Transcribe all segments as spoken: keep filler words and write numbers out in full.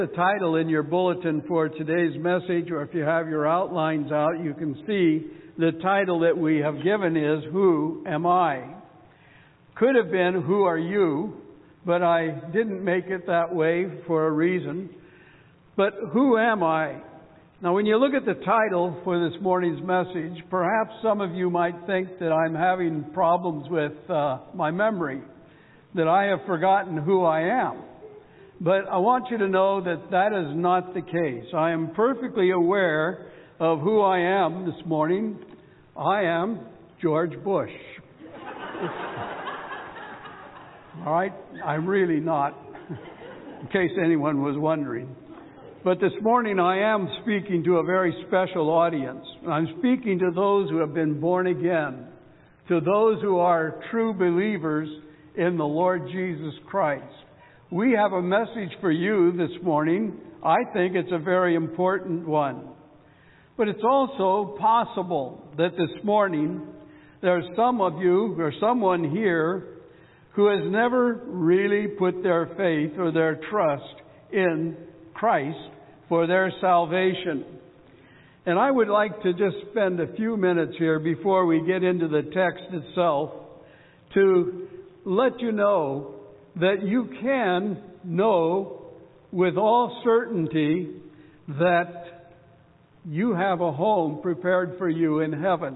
The title in your bulletin for today's message, or if you have your outlines out, you can see the title that we have given is, Who Am I? Could have been, Who Are You? But I didn't make it that way for a reason. But who am I? Now, when you look at the title for this morning's message, perhaps some of you might think that I'm having problems with uh, my memory, that I have forgotten who I am. But I want you to know that that is not the case. I am perfectly aware of who I am this morning. I am George Bush. All right? I'm really not, in case anyone was wondering. But this morning I am speaking to a very special audience. I'm speaking to those who have been born again, to those who are true believers in the Lord Jesus Christ. We have a message for you this morning. I think it's a very important one. But it's also possible that this morning there's some of you or someone here who has never really put their faith or their trust in Christ for their salvation. And I would like to just spend a few minutes here before we get into the text itself to let you know that you can know with all certainty that you have a home prepared for you in heaven.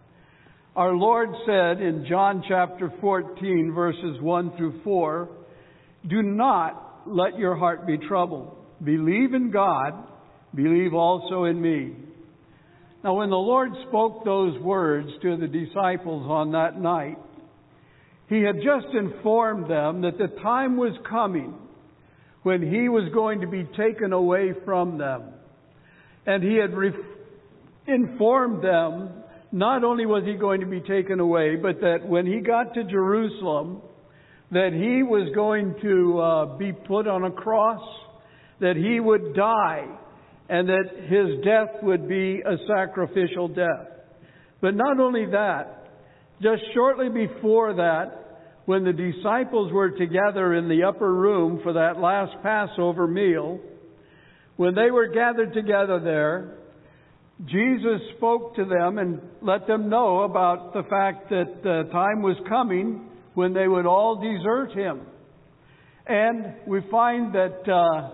Our Lord said in John chapter fourteen, verses one through four, "Do not let your heart be troubled. Believe in God, believe also in me." Now, when the Lord spoke those words to the disciples on that night, He had just informed them that the time was coming when He was going to be taken away from them. And He had re- informed them, not only was He going to be taken away, but that when He got to Jerusalem, that He was going to uh, be put on a cross, that He would die, and that His death would be a sacrificial death. But not only that, just shortly before that, when the disciples were together in the upper room for that last Passover meal, when they were gathered together there, Jesus spoke to them and let them know about the fact that the time was coming when they would all desert Him. And we find that uh,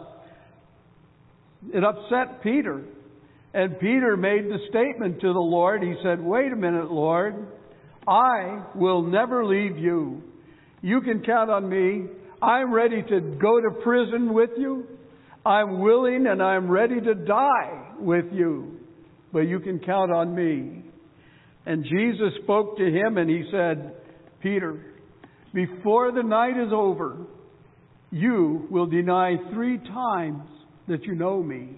it upset Peter. And Peter made the statement to the Lord. He said, "Wait a minute, Lord. I will never leave you. You can count on me. I'm ready to go to prison with you. I'm willing and I'm ready to die with you. But you can count on me." And Jesus spoke to him and He said, "Peter, before the night is over, you will deny three times that you know me."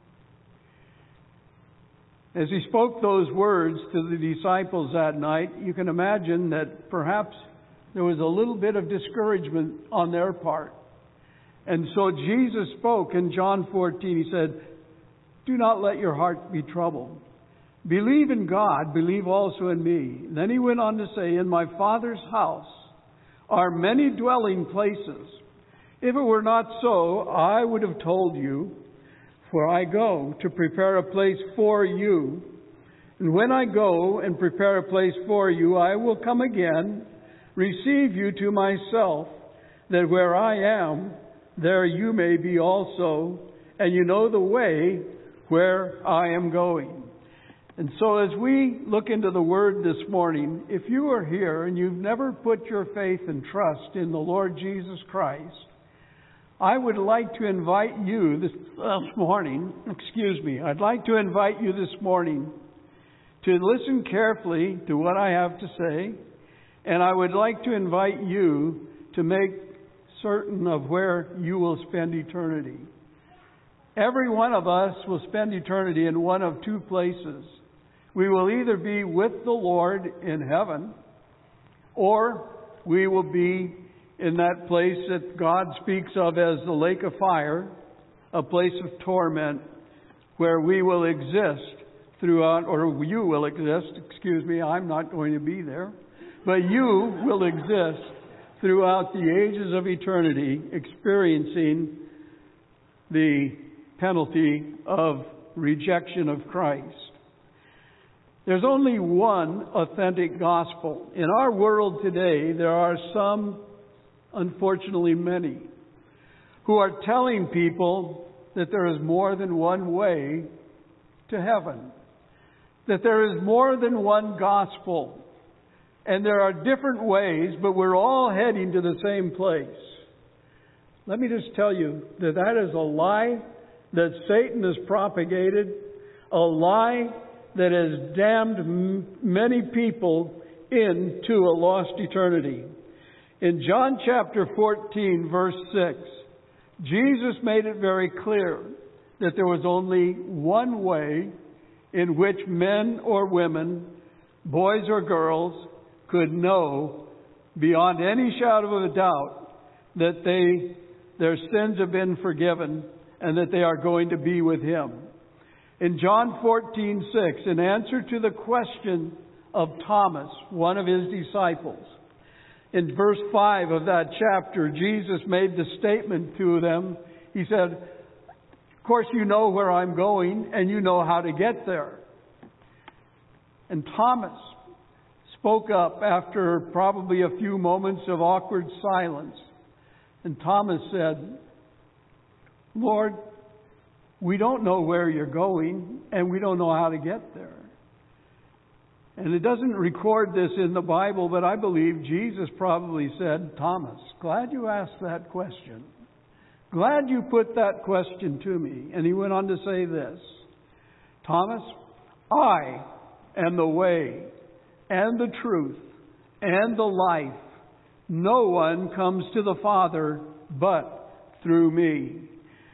As He spoke those words to the disciples that night, you can imagine that perhaps there was a little bit of discouragement on their part. And so Jesus spoke in John fourteen. He said, "Do not let your heart be troubled. Believe in God, believe also in me." And then He went on to say, "In my Father's house are many dwelling places. If it were not so, I would have told you, for I go to prepare a place for you. And when I go and prepare a place for you, I will come again, receive you to myself, that where I am, there you may be also, and you know the way where I am going." And so as we look into the Word this morning, if you are here and you've never put your faith and trust in the Lord Jesus Christ, I would like to invite you this morning, excuse me, I'd like to invite you this morning to listen carefully to what I have to say, and I would like to invite you to make certain of where you will spend eternity. Every one of us will spend eternity in one of two places. We will either be with the Lord in heaven, or we will be in that place that God speaks of as the lake of fire, a place of torment, where we will exist throughout, or you will exist, excuse me, I'm not going to be there, but you will exist throughout the ages of eternity, experiencing the penalty of rejection of Christ. There's only one authentic gospel. In our world today, there are some, unfortunately many, who are telling people that there is more than one way to heaven, that there is more than one gospel, and there are different ways, but we're all heading to the same place. Let me just tell you that that is a lie that Satan has propagated, a lie that has damned m- many people into a lost eternity. In John chapter fourteen, verse six, Jesus made it very clear that there was only one way in which men or women, boys or girls, could know beyond any shadow of a doubt that they, their sins have been forgiven and that they are going to be with Him. In John fourteen six, in answer to the question of Thomas, one of His disciples, in verse five of that chapter, Jesus made the statement to them. He said, "Of course you know where I'm going and you know how to get there." And Thomas spoke up after probably a few moments of awkward silence. And Thomas said, "Lord, we don't know where you're going, and we don't know how to get there." And it doesn't record this in the Bible, but I believe Jesus probably said, "Thomas, glad you asked that question. Glad you put that question to me." And he went on to say this, "Thomas, I am the way and the truth and the life. No one comes to the Father but through me."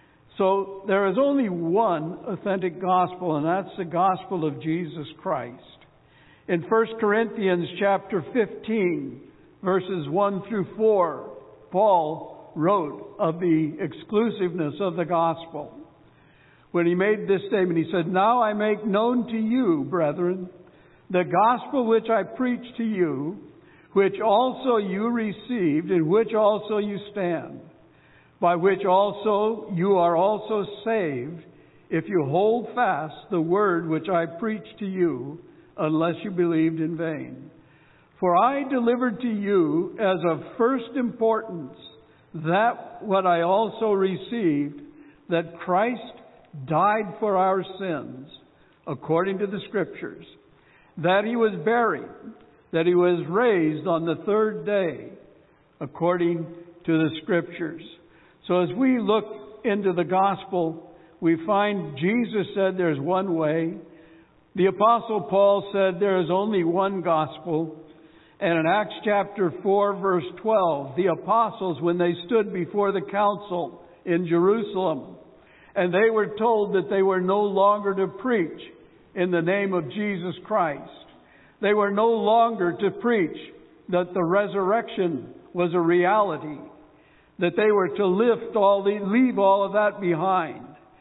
So there is only one authentic gospel, and that's the gospel of Jesus Christ. In First Corinthians chapter fifteen, verses one through four, Paul wrote of the exclusiveness of the gospel. When he made this statement, he said, "Now I make known to you, brethren, the gospel which I preached to you, which also you received, in which also you stand, by which also you are also saved, if you hold fast the word which I preached to you, unless you believed in vain. For I delivered to you as of first importance that what I also received, that Christ died for our sins, according to the Scriptures, that He was buried, that He was raised on the third day, according to the Scriptures." So as we look into the gospel, we find Jesus said there's one way. The Apostle Paul said there is only one gospel. And in Acts chapter four, verse twelve, the apostles, when they stood before the council in Jerusalem, and they were told that they were no longer to preach in the name of Jesus Christ. They were no longer to preach that the resurrection was a reality, that they were to lift all the, leave all of that behind.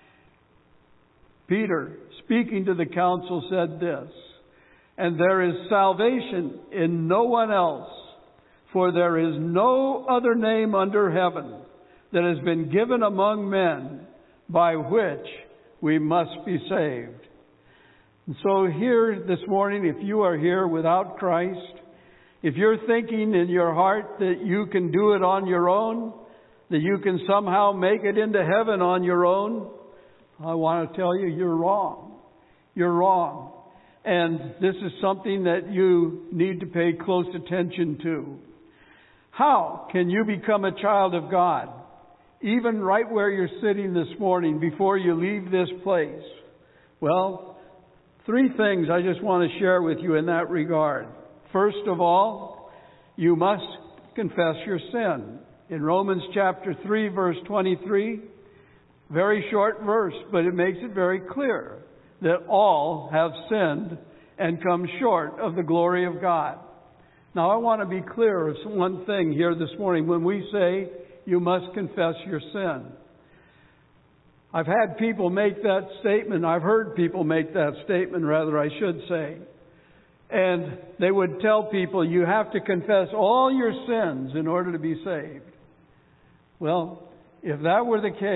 Peter, speaking to the council, said this, "And there is salvation in no one else, for there is no other name under heaven that has been given among men by which we must be saved." And so here this morning, if you are here without Christ, if you're thinking in your heart that you can do it on your own, that you can somehow make it into heaven on your own, I want to tell you, you're wrong. You're wrong. And this is something that you need to pay close attention to. How can you become a child of God, even right where you're sitting this morning before you leave this place? Well, three things I just want to share with you in that regard. First of all, you must confess your sin. In Romans chapter three, verse twenty-three, very short verse, but it makes it very clear that all have sinned and come short of the glory of God. Now, I want to be clear of one thing here this morning when we say you must confess your sin. I've had people make that statement. I've heard people make that statement, rather, I should say. And they would tell people you have to confess all your sins in order to be saved. Well, if that were the case,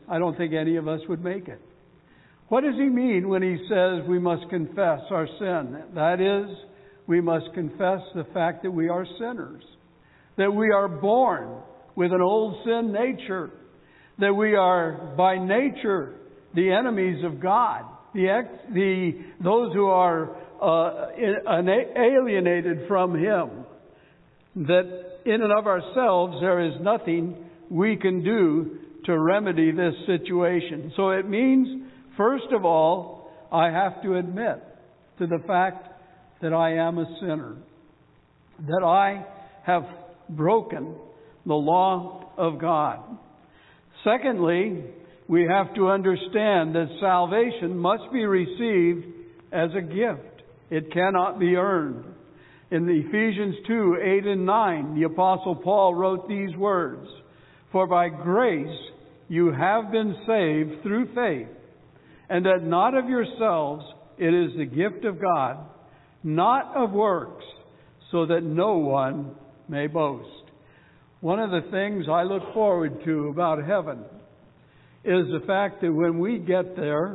I don't think any of us would make it. What does he mean when he says we must confess our sin? That is, we must confess the fact that we are sinners, that we are born with an old sin nature, that we are by nature the enemies of God, the, the those who are uh, alienated from Him, that in and of ourselves there is nothing we can do to remedy this situation. So it means, first of all, I have to admit to the fact that I am a sinner, that I have broken the law of God. Secondly, we have to understand that salvation must be received as a gift. It cannot be earned. In Ephesians two, eight and nine, the Apostle Paul wrote these words, "For by grace you have been saved through faith, and that not of yourselves, it is the gift of God, not of works, so that no one may boast." One of the things I look forward to about heaven is the fact that when we get there,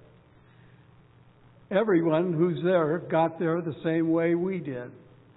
everyone who's there got there the same way we did.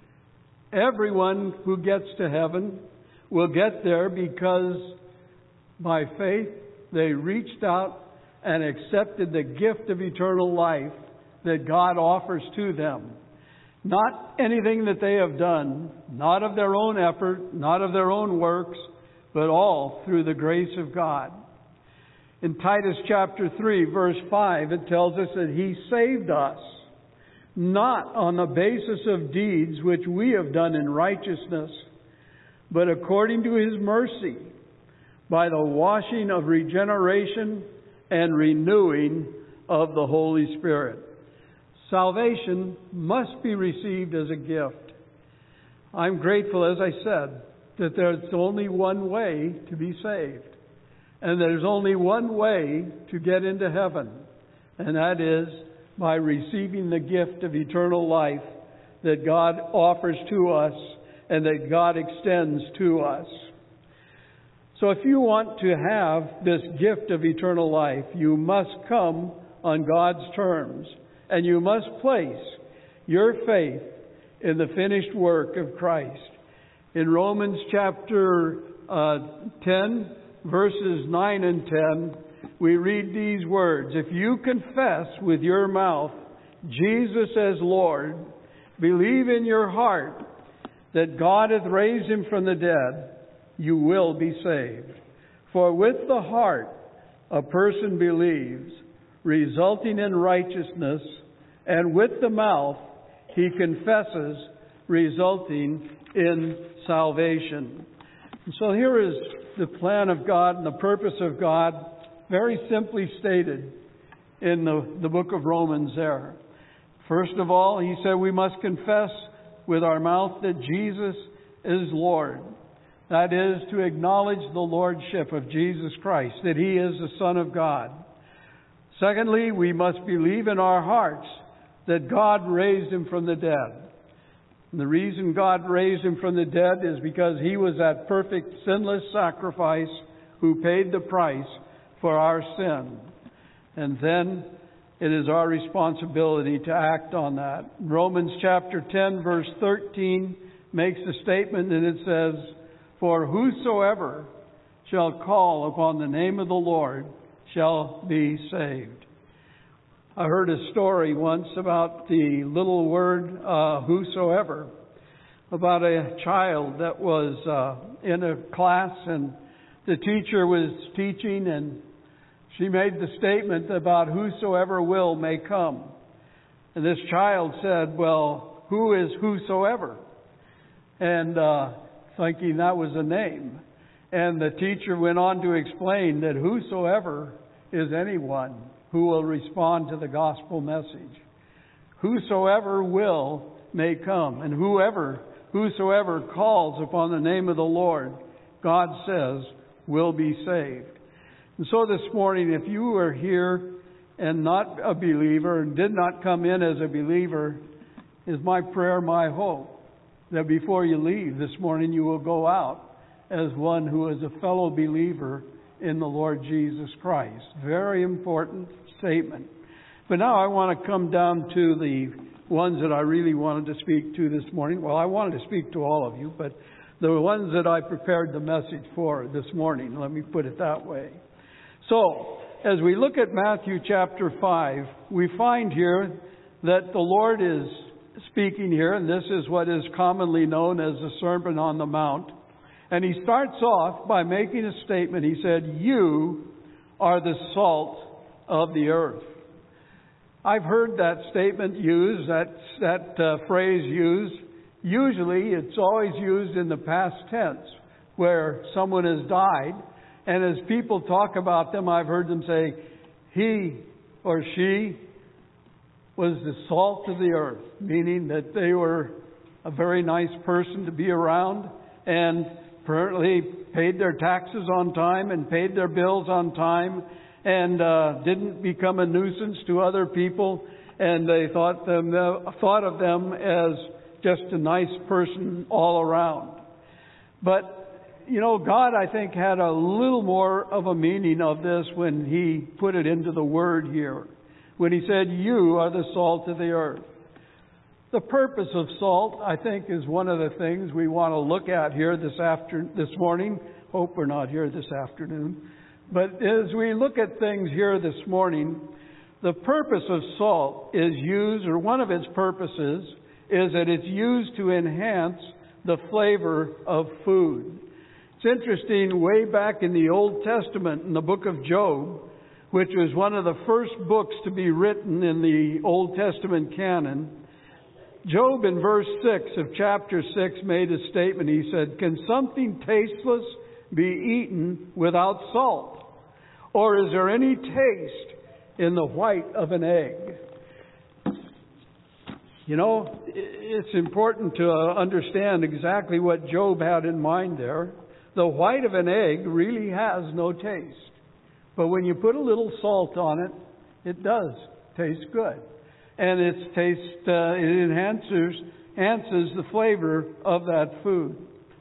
Everyone who gets to heaven will get there because by faith they reached out and accepted the gift of eternal life that God offers to them. Not anything that they have done, not of their own effort, not of their own works, but all through the grace of God. In Titus chapter three, verse five, it tells us that He saved us, not on the basis of deeds which we have done in righteousness, but according to His mercy, by the washing of regeneration and renewing of the Holy Spirit. Salvation must be received as a gift. I'm grateful, as I said, that there's only one way to be saved. And there's only one way to get into heaven. And that is by receiving the gift of eternal life that God offers to us and that God extends to us. So if you want to have this gift of eternal life, you must come on God's terms. And you must place your faith in the finished work of Christ. In Romans chapter uh, ten, verses nine and ten, we read these words, "If you confess with your mouth Jesus as Lord, believe in your heart that God hath raised Him from the dead, you will be saved. For with the heart a person believes, resulting in righteousness, and with the mouth he confesses, resulting in salvation." And so here is the plan of God and the purpose of God, very simply stated in the, the book of Romans there. First of all, he said we must confess with our mouth that Jesus is Lord. That is, to acknowledge the lordship of Jesus Christ, that He is the Son of God. Secondly, we must believe in our hearts that God raised Him from the dead. And the reason God raised Him from the dead is because He was that perfect, sinless sacrifice who paid the price for our sin. And then it is our responsibility to act on that. Romans chapter ten, verse thirteen makes a statement, and it says, "For whosoever shall call upon the name of the Lord shall be saved." I heard a story once about the little word uh, whosoever, about a child that was uh, in a class and the teacher was teaching and she made the statement about whosoever will may come. And this child said, "Well, who is whosoever?" And uh, thinking that was a name. And the teacher went on to explain that whosoever is anyone who will respond to the gospel message. Whosoever will may come, and whoever, whosoever calls upon the name of the Lord, God says, will be saved. And so this morning, if you are here and not a believer and did not come in as a believer, is my prayer, my hope, that before you leave this morning, you will go out as one who is a fellow believer in the Lord Jesus Christ. Very important statement. But now I want to come down to the ones that I really wanted to speak to this morning. Well, I wanted to speak to all of you, but the ones that I prepared the message for this morning, let me put it that way. So, as we look at Matthew chapter five, we find here that the Lord is speaking here, and this is what is commonly known as the Sermon on the Mount. And he starts off by making a statement. He said, "You are the salt of the earth." I've heard that statement used, that, that uh, phrase used. Usually it's always used in the past tense, where someone has died. And as people talk about them, I've heard them say, he or she was the salt of the earth, meaning that they were a very nice person to be around and apparently paid their taxes on time and paid their bills on time and uh, didn't become a nuisance to other people. And they thought them uh, thought of them as just a nice person all around. But, you know, God, I think, had a little more of a meaning of this when He put it into the Word here. When He said, "You are the salt of the earth." The purpose of salt, I think, is one of the things we want to look at here this after this morning. Hope we're not here this afternoon. But as we look at things here this morning, the purpose of salt is used, or one of its purposes, is that it's used to enhance the flavor of food. It's interesting, way back in the Old Testament, in the book of Job, which was one of the first books to be written in the Old Testament canon, Job in verse six of chapter six made a statement. He said, "Can something tasteless be eaten without salt? Or is there any taste in the white of an egg?" You know, it's important to understand exactly what Job had in mind there. The white of an egg really has no taste. But when you put a little salt on it, it does taste good. And its taste, uh, it enhances, enhances the flavor of that food.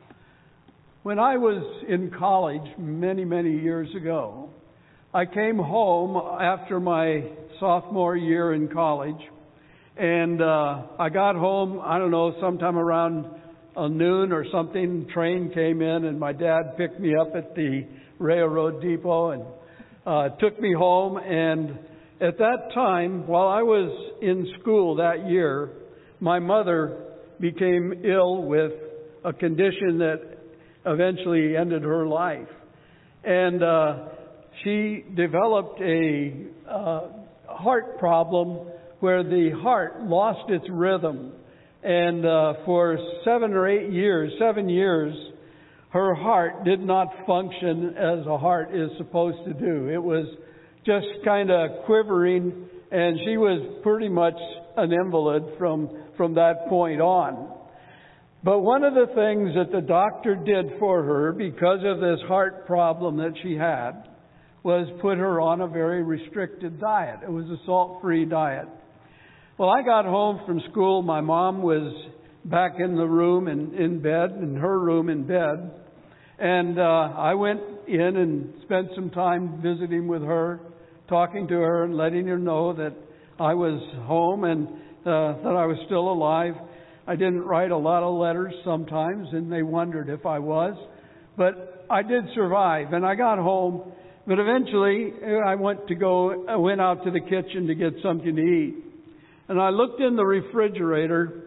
When I was in college many, many years ago, I came home after my sophomore year in college. And uh, I got home, I don't know, sometime around uh, noon or something. Train came in and my dad picked me up at the railroad depot and uh, took me home. And at that time, while I was in school that year, my mother became ill with a condition that eventually ended her life. And uh, she developed a uh, heart problem where the heart lost its rhythm. And uh, for seven or eight years, seven years, her heart did not function as a heart is supposed to do. It was just kind of quivering, and she was pretty much an invalid from, from that point on. But one of the things that the doctor did for her, because of this heart problem that she had, was put her on a very restricted diet. It was a salt-free diet. Well, I got home from school. My mom was back in the room and in bed, in her room in bed. And uh, I went in and spent some time visiting with her, talking to her and letting her know that I was home and uh, that I was still alive. I didn't write a lot of letters sometimes, and they wondered if I was. But I did survive, and I got home. But eventually, I went to go. I went out to the kitchen to get something to eat. And I looked in the refrigerator,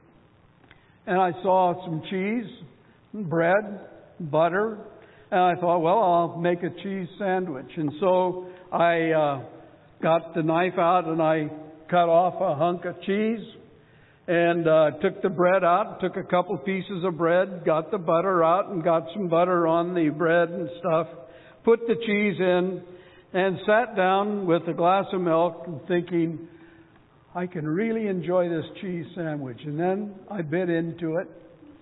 and I saw some cheese, bread, butter. And I thought, well, I'll make a cheese sandwich. And so I uh, got the knife out, and I cut off a hunk of cheese. And uh, took the bread out, took a couple pieces of bread, got the butter out and got some butter on the bread and stuff, put the cheese in, and sat down with a glass of milk and thinking, I can really enjoy this cheese sandwich. And then I bit into it.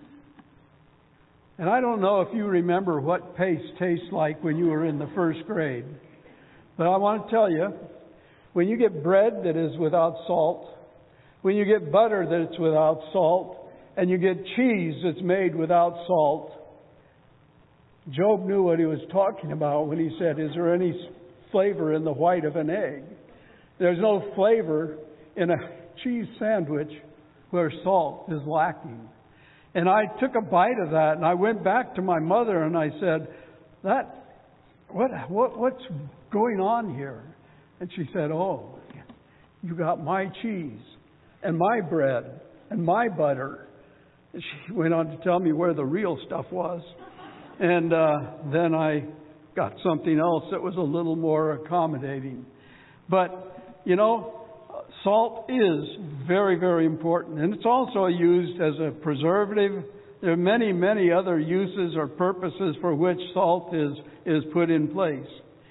And I don't know if you remember what paste tastes like when you were in the first grade. But I want to tell you, when you get bread that is without salt, when you get butter that's without salt, and you get cheese that's made without salt, Job knew what he was talking about when he said, is there any flavor in the white of an egg? There's no flavor in a cheese sandwich where salt is lacking. And I took a bite of that, and I went back to my mother and I said, "That, what, what, what's going on here?" And she said, "Oh, you got my cheese and my bread and my butter." And she went on to tell me where the real stuff was. And uh, then I got something else that was a little more accommodating. But, you know, salt is very, very important. And it's also used as a preservative. There are many, many other uses or purposes for which salt is, is put in place.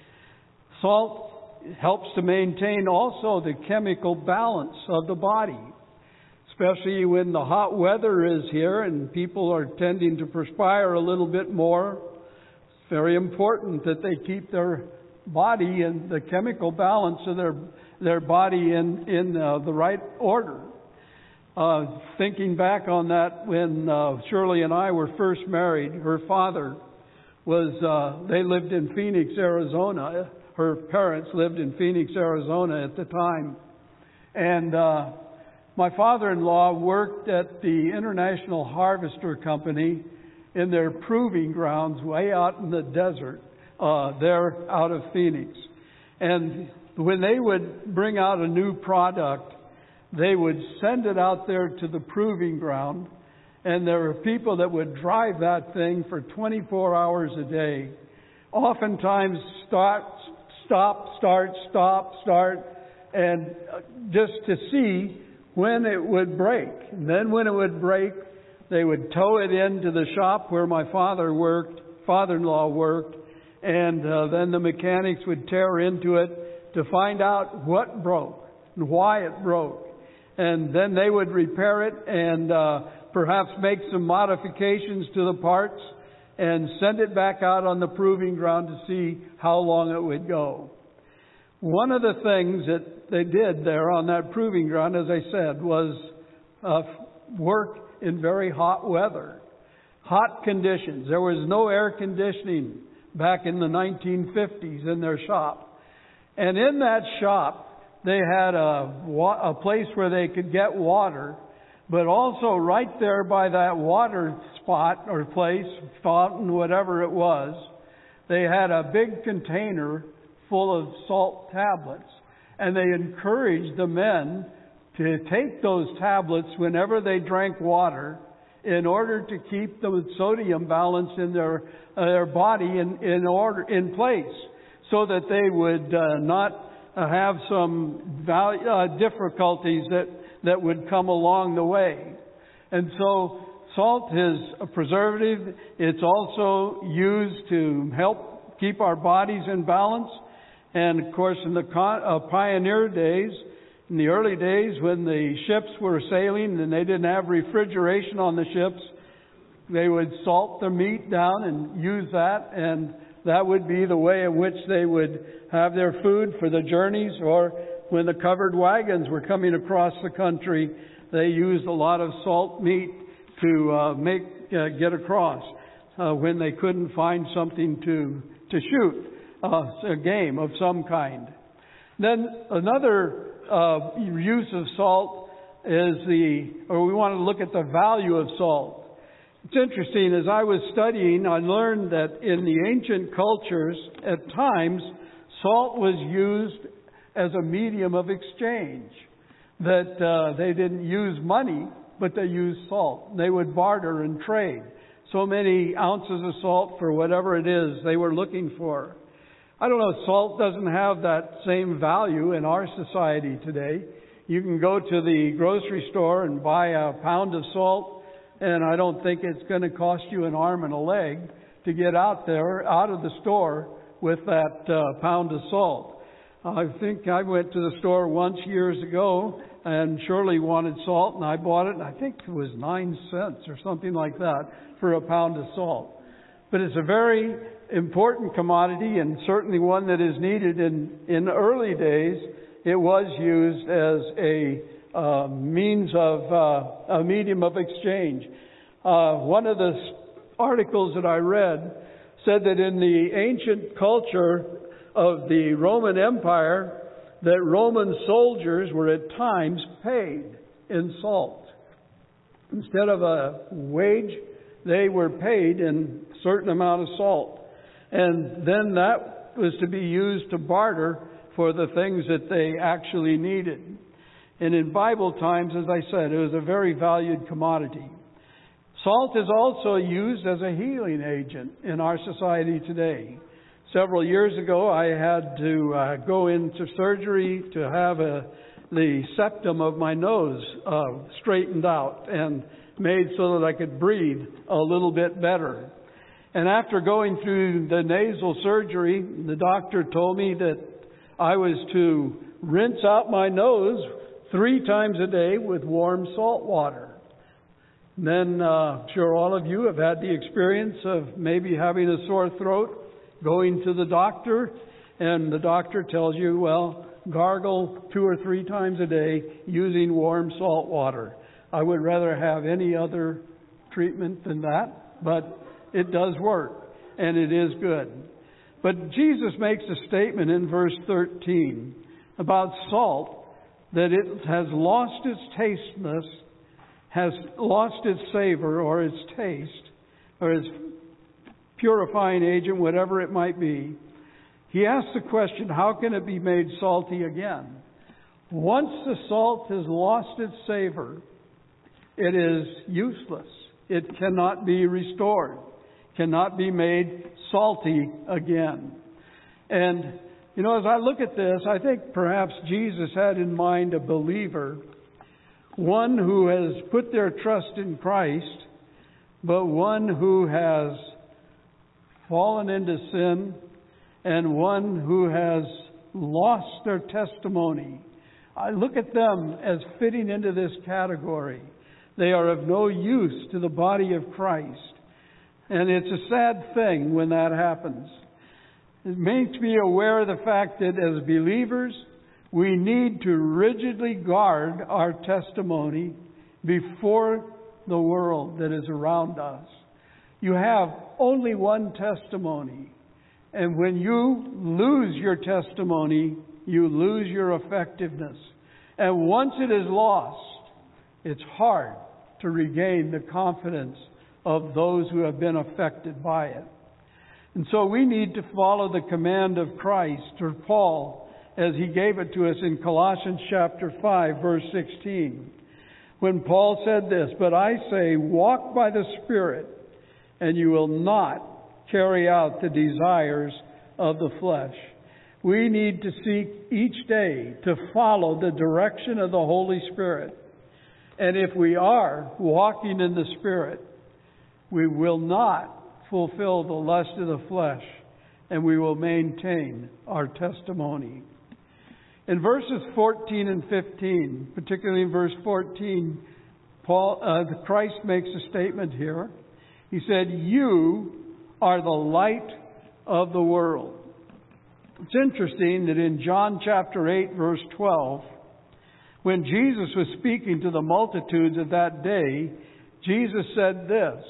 Salt helps to maintain also the chemical balance of the body, especially when the hot weather is here and people are tending to perspire a little bit more. It's very important that they keep their body and the chemical balance of their their body in, in uh, the right order. Uh, thinking back on that, when uh, Shirley and I were first married, her father was, uh, they lived in Phoenix, Arizona. Her parents lived in Phoenix, Arizona at the time. And uh, my father-in-law worked at the International Harvester Company in their proving grounds way out in the desert, uh, there out of Phoenix. And when they would bring out a new product, they would send it out there to the proving ground, and there were people that would drive that thing for twenty-four hours a day. Oftentimes start, stop, start, stop, start, and just to see when it would break. And then when it would break, they would tow it into the shop where my father worked, father-in-law worked, and uh, then the mechanics would tear into it to find out what broke and why it broke. And then they would repair it and uh, perhaps make some modifications to the parts and send it back out on the proving ground to see how long it would go. One of the things that they did there on that proving ground, as I said, was uh, work in very hot weather. Hot conditions. There was no air conditioning back in the nineteen fifties in their shop. And in that shop, they had a, a place where they could get water, but also right there by that water spot or place, fountain, whatever it was, they had a big container full of salt tablets. And they encouraged the men to take those tablets whenever they drank water in order to keep the sodium balance in their, uh, their body in, in order, in place, so that they would uh, not uh, have some value, uh, difficulties that, that would come along the way. And so salt is a preservative. It's also used to help keep our bodies in balance. And of course, in the con- uh, pioneer days, in the early days when the ships were sailing and they didn't have refrigeration on the ships, they would salt their meat down and use that, and that would be the way in which they would have their food for the journeys. Or when the covered wagons were coming across the country, they used a lot of salt meat to uh, make uh, get across uh, when they couldn't find something to to shoot, uh, a game of some kind. Then another uh, use of salt is the, or we want to look at the value of salt. It's interesting, as I was studying, I learned that in the ancient cultures, at times, salt was used as a medium of exchange. That uh, they didn't use money, but they used salt. They would barter and trade. So many ounces of salt for whatever it is they were looking for. I don't know, salt doesn't have that same value in our society today. You can go to the grocery store and buy a pound of salt, and I don't think it's going to cost you an arm and a leg to get out there, out of the store with that uh, pound of salt. I think I went to the store once years ago, and Shirley wanted salt, and I bought it, and I think it was nine cents or something like that for a pound of salt. But it's a very important commodity, and certainly one that is needed. In, in early days, it was used as a Uh, means of uh, a medium of exchange. Uh, one of the articles that I read said that in the ancient culture of the Roman Empire, that Roman soldiers were at times paid in salt. Instead of a wage, they were paid in a certain amount of salt. And then that was to be used to barter for the things that they actually needed. And in Bible times, as I said, it was a very valued commodity. Salt is also used as a healing agent in our society today. Several years ago, I had to uh, go into surgery to have a, the septum of my nose uh, straightened out and made so that I could breathe a little bit better. And after going through the nasal surgery, the doctor told me that I was to rinse out my nose three times a day with warm salt water. And then, uh, I'm sure all of you have had the experience of maybe having a sore throat, going to the doctor, and the doctor tells you, well, gargle two or three times a day using warm salt water. I would rather have any other treatment than that, but it does work, and it is good. But Jesus makes a statement in verse thirteen about salt, that it has lost its tastiness, has lost its savor or its taste, or its purifying agent, whatever it might be. He asks the question, how can it be made salty again? Once the salt has lost its savor, it is useless. It cannot be restored, cannot be made salty again. And, you know, as I look at this, I think perhaps Jesus had in mind a believer, one who has put their trust in Christ, but one who has fallen into sin, and one who has lost their testimony. I look at them as fitting into this category. They are of no use to the body of Christ. And it's a sad thing when that happens. It makes me aware of the fact that as believers, we need to rigidly guard our testimony before the world that is around us. You have only one testimony. And when you lose your testimony, you lose your effectiveness. And once it is lost, it's hard to regain the confidence of those who have been affected by it. And so we need to follow the command of Christ, or Paul, as he gave it to us in Colossians chapter five, verse sixteen. When Paul said this, "But I say, walk by the Spirit, and you will not carry out the desires of the flesh." We need to seek each day to follow the direction of the Holy Spirit. And if we are walking in the Spirit, we will not fulfill the lust of the flesh, and we will maintain our testimony. In verses fourteen and fifteen, particularly in verse fourteen, Paul, uh, Christ makes a statement here. He said, "You are the light of the world." It's interesting that in John chapter eight, verse twelve, when Jesus was speaking to the multitudes of that day, Jesus said this,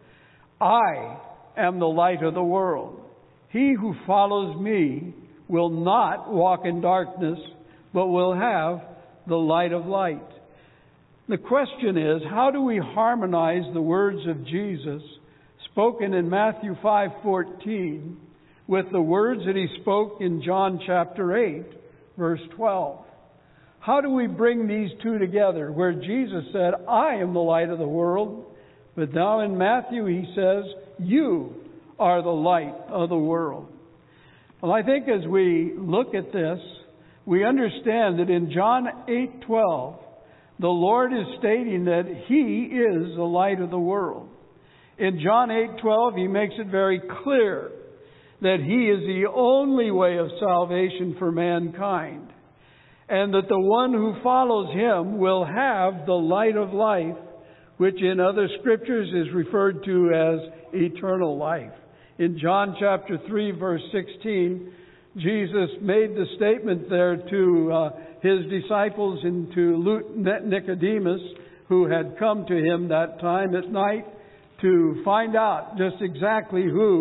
"I am the light of the world. He who follows me will not walk in darkness, but will have the light of light." The question is, how do we harmonize the words of Jesus spoken in Matthew five fourteen with the words that he spoke in John chapter eight, verse twelve? How do we bring these two together, where Jesus said, "I am the light of the world," but now in Matthew he says, "You are the light of the world"? Well, I think as we look at this, we understand that in John eight twelve, the Lord is stating that He is the light of the world. In John eight twelve, He makes it very clear that He is the only way of salvation for mankind, and that the one who follows Him will have the light of life, which in other scriptures is referred to as eternal life. In John chapter three, verse sixteen, Jesus made the statement there to uh, His disciples and to Nicodemus, who had come to Him that time at night to find out just exactly who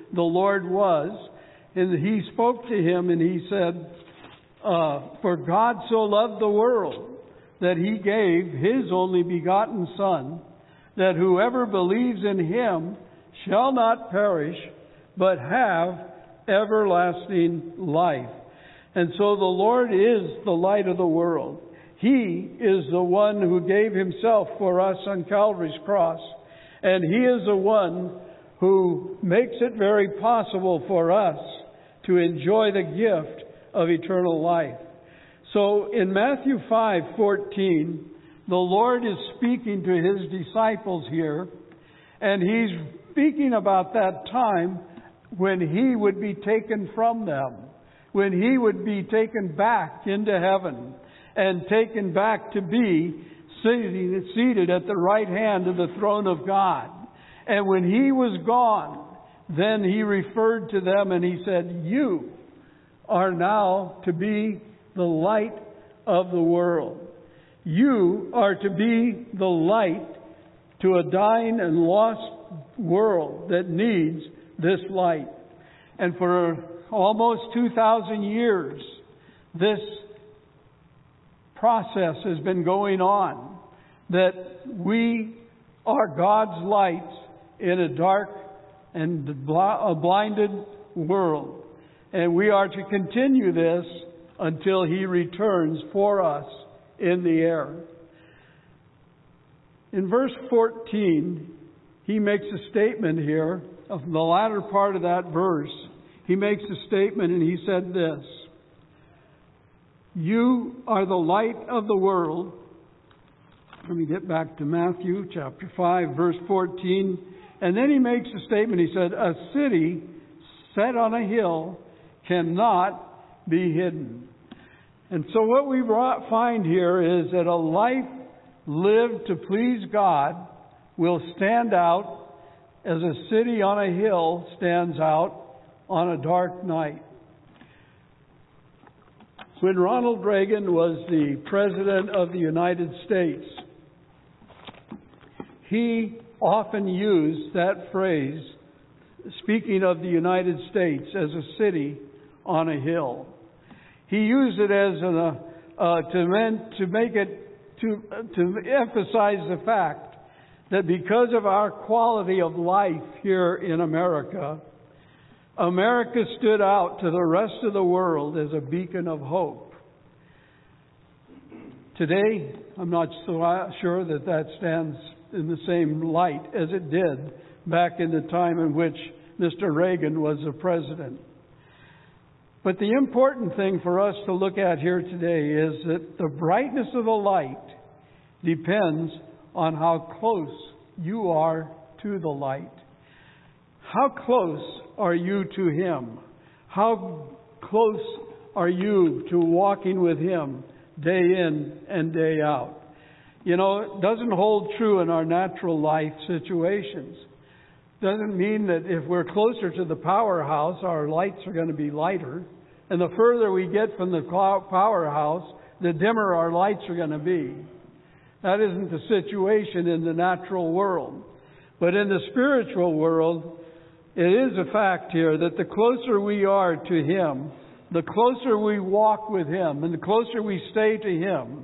the Lord was. And he spoke to him and he said, uh, for God so loved the world that he gave his only begotten Son, that whoever believes in him shall not perish, but have everlasting life. And so the Lord is the light of the world. He is the one who gave himself for us on Calvary's cross. And he is the one who makes it very possible for us to enjoy the gift of eternal life. So in Matthew five fourteen, the Lord is speaking to his disciples here, and he's speaking about that time when he would be taken from them, when he would be taken back into heaven and taken back to be seated at the right hand of the throne of God. And when he was gone, then he referred to them and he said, you are now to be the light of the world. You are to be the light to a dying and lost world that needs this light. And for almost two thousand years, this process has been going on, that we are God's lights in a dark and a blinded world. And we are to continue this until he returns for us in the air. In verse fourteen, he makes a statement here, of the latter part of that verse. He makes a statement and he said this, you are the light of the world. Let me get back to Matthew chapter five, verse fourteen. And then he makes a statement. He said, a city set on a hill cannot be hidden. And so what we find here is that a life lived to please God will stand out as a city on a hill stands out on a dark night. When Ronald Reagan was the President of the United States, he often used that phrase, speaking of the United States as a city on a hill. He used it as an, uh, uh, to, meant, to make it, to, uh, to emphasize the fact that because of our quality of life here in America, America stood out to the rest of the world as a beacon of hope. Today, I'm not so sure that that stands in the same light as it did back in the time in which Mister Reagan was the president. But the important thing for us to look at here today is that the brightness of the light depends on how close you are to the light. How close are you to Him? How close are you to walking with Him day in and day out? You know, it doesn't hold true in our natural life situations. Doesn't mean that if we're closer to the powerhouse, our lights are going to be lighter. And the further we get from the powerhouse, the dimmer our lights are going to be. That isn't the situation in the natural world. But in the spiritual world, it is a fact here that the closer we are to Him, the closer we walk with Him, and the closer we stay to Him,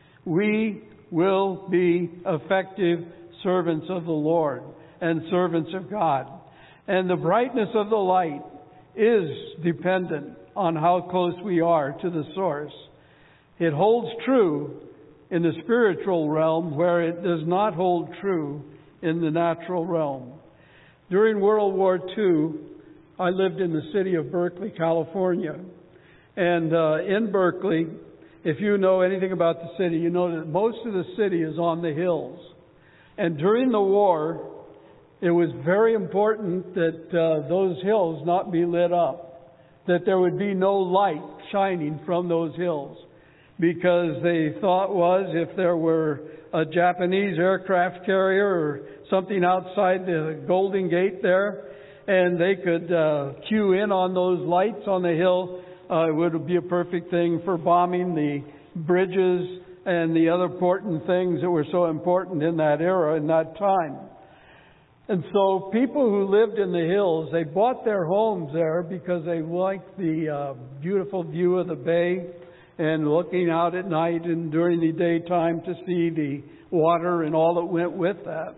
we will be effective servants of the Lord and servants of God. And the brightness of the light is dependent on how close we are to the source. It holds true in the spiritual realm where it does not hold true in the natural realm. During World War Two, I lived in the city of Berkeley, California. And uh, in Berkeley, if you know anything about the city, you know that most of the city is on the hills. And during the war, it was very important that uh, those hills not be lit up, that there would be no light shining from those hills. Because they thought was if there were a Japanese aircraft carrier or something outside the Golden Gate there, and they could uh, cue in on those lights on the hill, uh, it would be a perfect thing for bombing the bridges and the other important things that were so important in that era, in that time. And so people who lived in the hills, they bought their homes there because they liked the uh, beautiful view of the bay and looking out at night and during the daytime to see the water and all that went with that.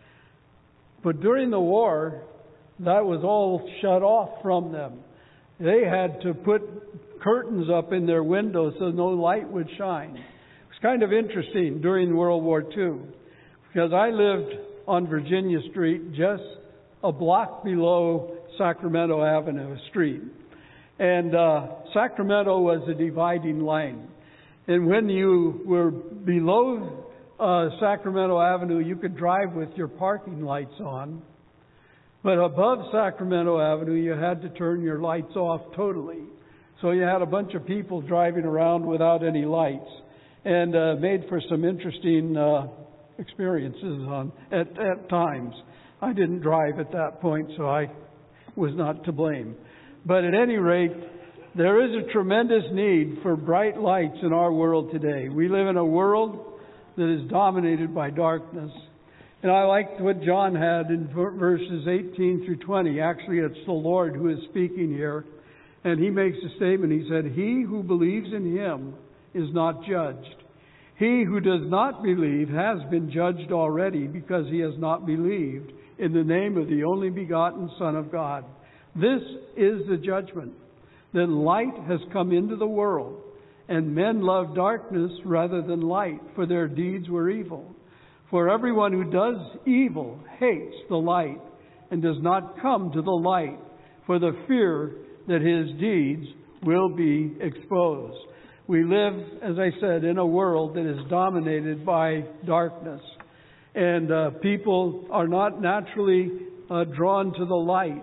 But during the war, that was all shut off from them. They had to put curtains up in their windows so no light would shine. It was kind of interesting during World War Two because I lived on Virginia Street, just a block below Sacramento Avenue Street. And uh, Sacramento was a dividing line. And when you were below uh, Sacramento Avenue, you could drive with your parking lights on. But above Sacramento Avenue, you had to turn your lights off totally. So you had a bunch of people driving around without any lights. And uh, made for some interesting uh experiences on at, at times. I didn't drive at that point, so I was not to blame. But at any rate, there is a tremendous need for bright lights in our world today. We live in a world that is dominated by darkness. And I liked what John had in verses eighteen through twenty. Actually, it's the Lord who is speaking here. And he makes a statement. He said, "He who believes in him is not judged. He who does not believe has been judged already because he has not believed in the name of the only begotten Son of God. This is the judgment, that light has come into the world, and men love darkness rather than light, for their deeds were evil. For everyone who does evil hates the light and does not come to the light, for the fear that his deeds will be exposed." We live, as I said, in a world that is dominated by darkness. And uh, people are not naturally uh, drawn to the light.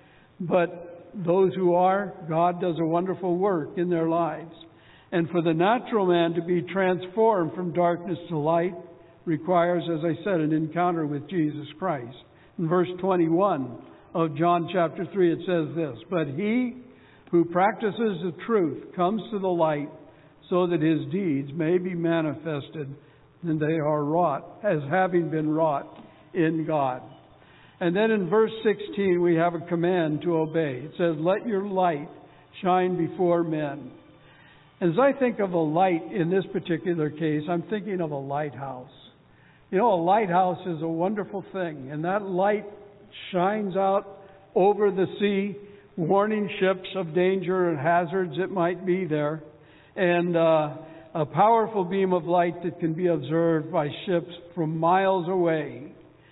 But those who are, God does a wonderful work in their lives. And for the natural man to be transformed from darkness to light requires, as I said, an encounter with Jesus Christ. In verse twenty-one of John chapter three, it says this, "But he who practices the truth comes to the light, so that his deeds may be manifested, and they are wrought, as having been wrought in God." And then in verse sixteen, we have a command to obey. It says, "Let your light shine before men." As I think of a light in this particular case, I'm thinking of a lighthouse. You know, a lighthouse is a wonderful thing, and that light shines out over the sea, warning ships of danger and hazards that might be there. And uh, a powerful beam of light that can be observed by ships from miles away.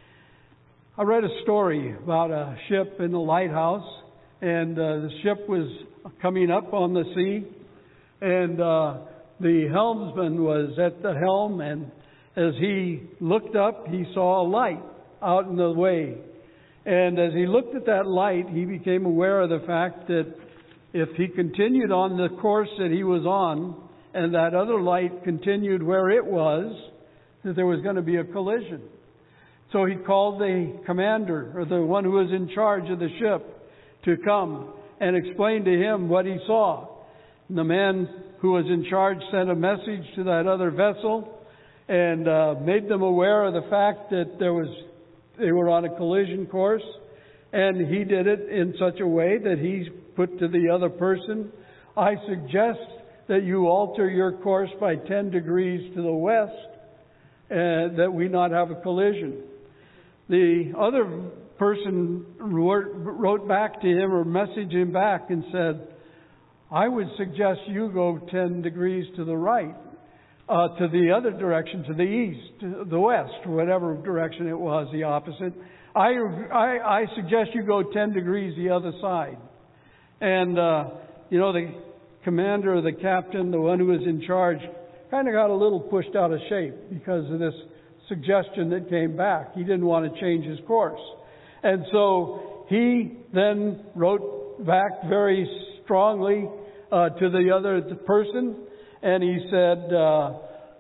I read a story about a ship in the lighthouse, and uh, the ship was coming up on the sea, and uh, the helmsman was at the helm, and as he looked up, he saw a light out in the way. And as he looked at that light, he became aware of the fact that if he continued on the course that he was on, and that other light continued where it was, that there was going to be a collision. So he called the commander, or the one who was in charge of the ship, to come and explain to him what he saw. And the man who was in charge sent a message to that other vessel and uh, made them aware of the fact that there was they were on a collision course. And he did it in such a way that he put to the other person, "I suggest that you alter your course by ten degrees to the west, uh, that we not have a collision." The other person wrote back to him or messaged him back and said, "I would suggest you go ten degrees to the right, uh, to the other direction, to the east, to the west, or whatever direction it was, the opposite. I, I, I suggest you go ten degrees the other side." And, uh, you know, the commander or the captain, the one who was in charge, kind of got a little pushed out of shape because of this suggestion that came back. He didn't want to change his course. And so he then wrote back very strongly uh, to the other person, and he said, uh,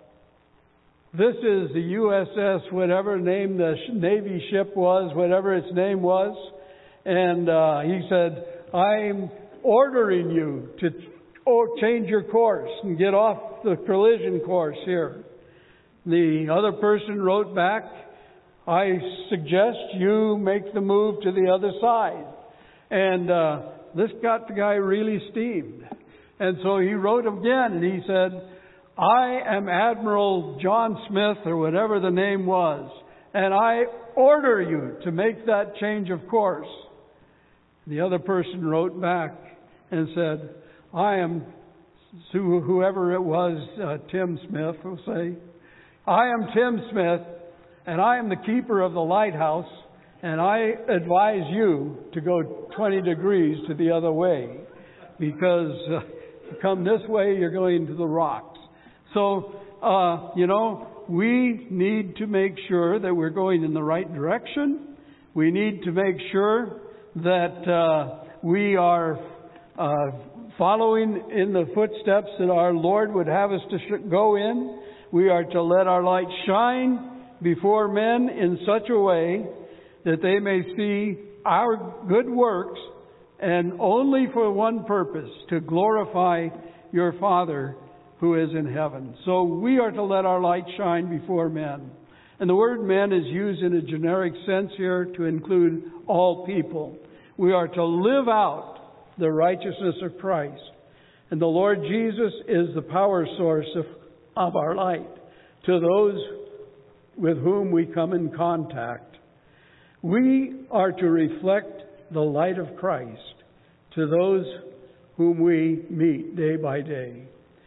"This is the U S S, whatever name the Navy ship was, whatever its name was." And uh, he said, "I'm ordering you to oh, change your course and get off the collision course here." The other person wrote back, I suggest you make the move to the other side. And uh, this got the guy really steamed. And so he wrote again, and he said, I am Admiral John Smith, or whatever the name was, and I order you to make that change of course. The other person wrote back and said, I am, whoever it was, uh, Tim Smith will say, I am Tim Smith, and I am the keeper of the lighthouse, and I advise you to go twenty degrees to the other way, because uh, you come this way, you're going to the rocks. So, uh, you know, we need to make sure that we're going in the right direction. We need to make sure that uh, we are uh, following in the footsteps that our Lord would have us to sh- go in. We are to let our light shine before men in such a way that they may see our good works, and only for one purpose, to glorify your Father who is in heaven. So we are to let our light shine before men. And the word men is used in a generic sense here to include all people. We are to live out the righteousness of Christ. And the Lord Jesus is the power source of, of our light to those with whom we come in contact. We are to reflect the light of Christ to those whom we meet day by day.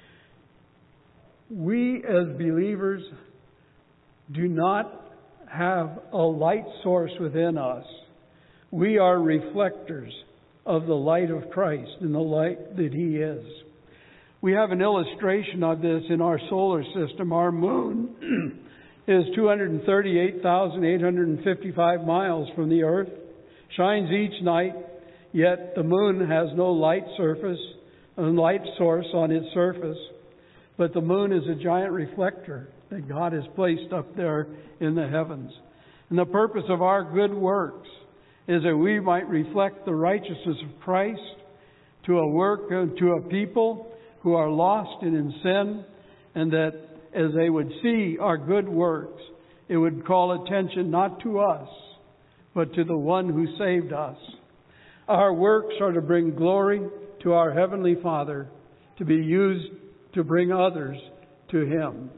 We as believers do not have a light source within us. We are reflectors of the light of Christ and the light that He is. We have an illustration of this in our solar system. Our moon is two hundred thirty-eight thousand eight hundred fifty-five miles from the earth, shines each night, yet the moon has no light surface, a light source on its surface. But the moon is a giant reflector that God has placed up there in the heavens. And the purpose of our good works is that we might reflect the righteousness of Christ to a work, to a people who are lost and in sin, and that as they would see our good works, it would call attention not to us, but to the one who saved us. Our works are to bring glory to our Heavenly Father, to be used to bring others to Him.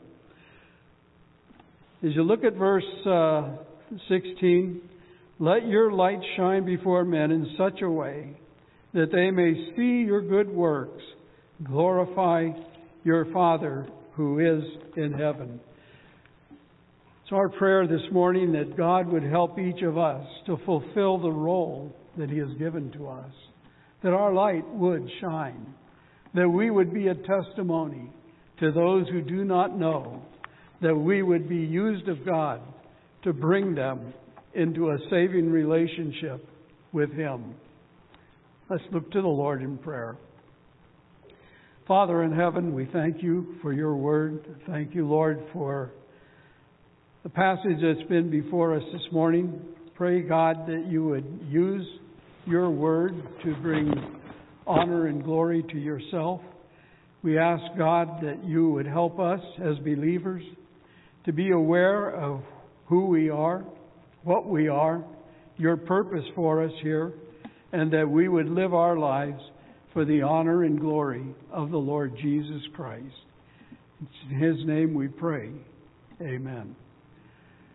As you look at verse uh, sixteen, let your light shine before men in such a way that they may see your good works, glorify your Father who is in heaven. It's our prayer this morning that God would help each of us to fulfill the role that He has given to us, that our light would shine, that we would be a testimony to those who do not know, that we would be used of God to bring them into a saving relationship with Him. Let's look to the Lord in prayer. Father in heaven, we thank You for Your word. Thank You, Lord, for the passage that's been before us this morning. Pray, God, that You would use Your word to bring honor and glory to Yourself. We ask, God, that You would help us as believers to be aware of who we are, what we are, Your purpose for us here, and that we would live our lives for the honor and glory of the Lord Jesus Christ. It's in His name we pray. Amen.